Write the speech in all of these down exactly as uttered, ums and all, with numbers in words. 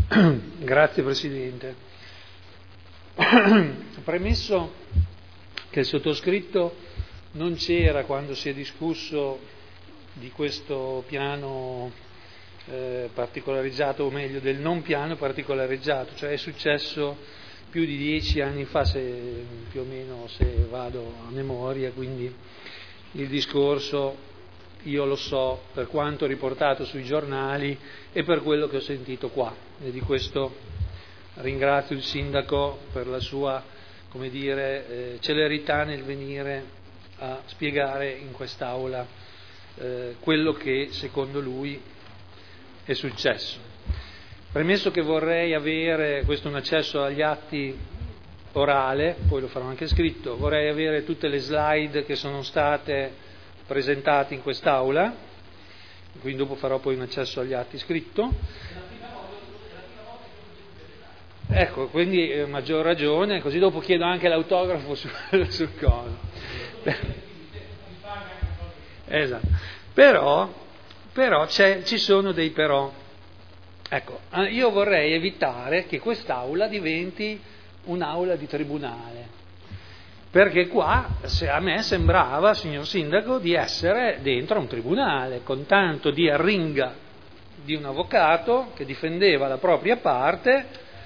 Grazie Presidente. Premesso che il sottoscritto non c'era quando si è discusso di questo piano eh, particolarizzato, o meglio del non piano particolarizzato, cioè è successo più di dieci anni fa, se, più o meno, se vado a memoria, quindi il discorso io lo so per quanto riportato sui giornali e per quello che ho sentito qua, e di questo ringrazio il Sindaco per la sua, come dire, eh, celerità nel venire a spiegare in quest'Aula eh, quello che secondo lui è successo. Premesso che vorrei avere, questo è un accesso agli atti orale, poi lo farò anche scritto, vorrei avere tutte le slide che sono state presentate in quest'Aula, quindi dopo farò poi un accesso agli atti scritto. Ecco, quindi eh, maggior ragione, così dopo chiedo anche l'autografo sul, sul coso. Esatto. Però, però c'è, ci sono dei però. Ecco, io vorrei evitare che quest'Aula diventi un'aula di tribunale, perché qua se a me sembrava, signor Sindaco, di essere dentro un tribunale, con tanto di arringa di un avvocato che difendeva la propria parte.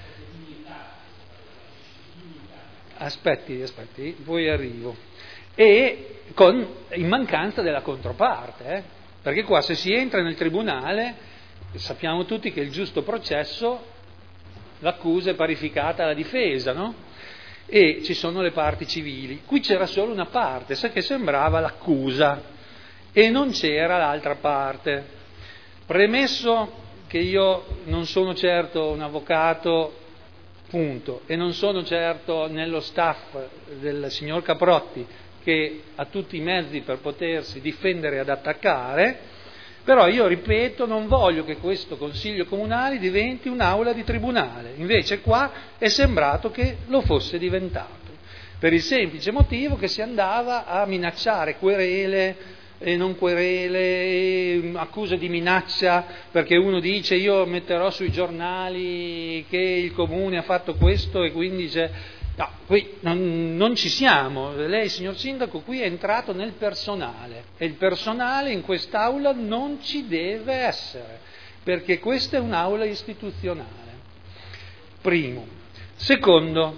Aspetti, aspetti, poi arrivo. E con, in mancanza della controparte, eh? Perché qua se si entra nel tribunale sappiamo tutti che il giusto processo, l'accusa è parificata alla difesa, no? E ci sono le parti civili. Qui c'era solo una parte, sa che sembrava l'accusa e non c'era l'altra parte. Premesso che io non sono certo un avvocato, punto, e non sono certo nello staff del signor Caprotti che ha tutti i mezzi per potersi difendere ed attaccare, però io ripeto, non voglio che questo Consiglio Comunale diventi un'aula di tribunale, invece qua è sembrato che lo fosse diventato, per il semplice motivo che si andava a minacciare querele e non querele, accuse di minaccia, perché uno dice io metterò sui giornali che il Comune ha fatto questo e quindi c'è... No, qui non, non ci siamo. Lei, signor Sindaco, qui è entrato nel personale e il personale in quest'aula non ci deve essere, perché questa è un'aula istituzionale. Primo. Secondo,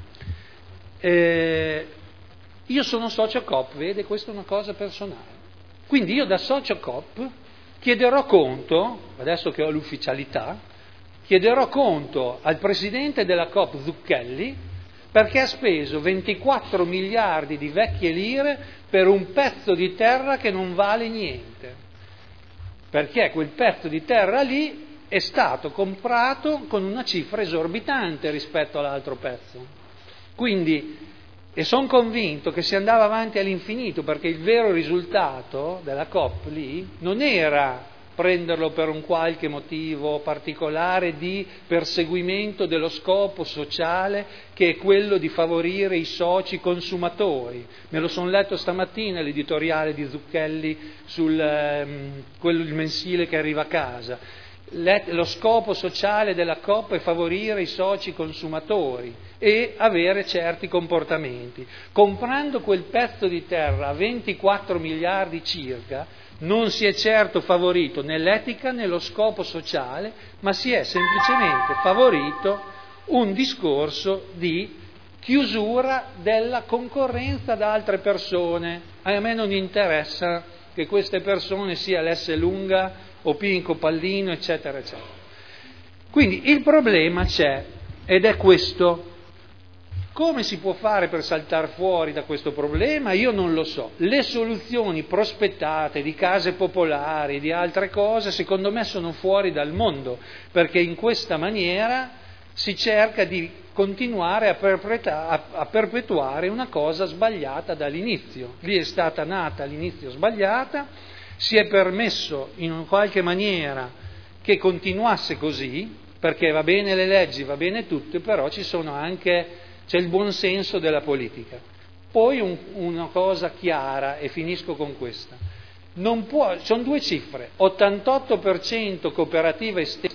eh, io sono socio Coop, vede, questa è una cosa personale. Quindi io da socio Coop chiederò conto, adesso che ho l'ufficialità, chiederò conto al presidente della Coop Zucchelli, perché ha speso ventiquattro miliardi di vecchie lire per un pezzo di terra che non vale niente, perché quel pezzo di terra lì è stato comprato con una cifra esorbitante rispetto all'altro pezzo. Quindi, e sono convinto che si andava avanti all'infinito, perché il vero risultato della Coop lì non era prenderlo per un qualche motivo particolare di perseguimento dello scopo sociale, che è quello di favorire i soci consumatori. Me lo sono letto stamattina l'editoriale di Zucchelli sul um, quello, il mensile che arriva a casa. Let, lo scopo sociale della Coop è favorire i soci consumatori e avere certi comportamenti. Comprando quel pezzo di terra a ventiquattro miliardi circa, non si è certo favorito né l'etica né lo scopo sociale, ma si è semplicemente favorito un discorso di chiusura della concorrenza da altre persone. A me non interessa che queste persone sia l'Esselunga o Pinco Pallino, eccetera, eccetera. Quindi il problema c'è, ed è questo. Come si può fare per saltare fuori da questo problema? Io non lo so. Le soluzioni prospettate di case popolari, di altre cose, secondo me sono fuori dal mondo, perché in questa maniera si cerca di continuare a, perpetra- a, a perpetuare una cosa sbagliata dall'inizio. Lì è stata nata all'inizio sbagliata, si è permesso in qualche maniera che continuasse così, perché va bene le leggi, va bene tutto, però ci sono anche... c'è il buon senso della politica. Poi un, una cosa chiara, e finisco con questa, non può, sono due cifre, ottantotto per cento cooperativa estesa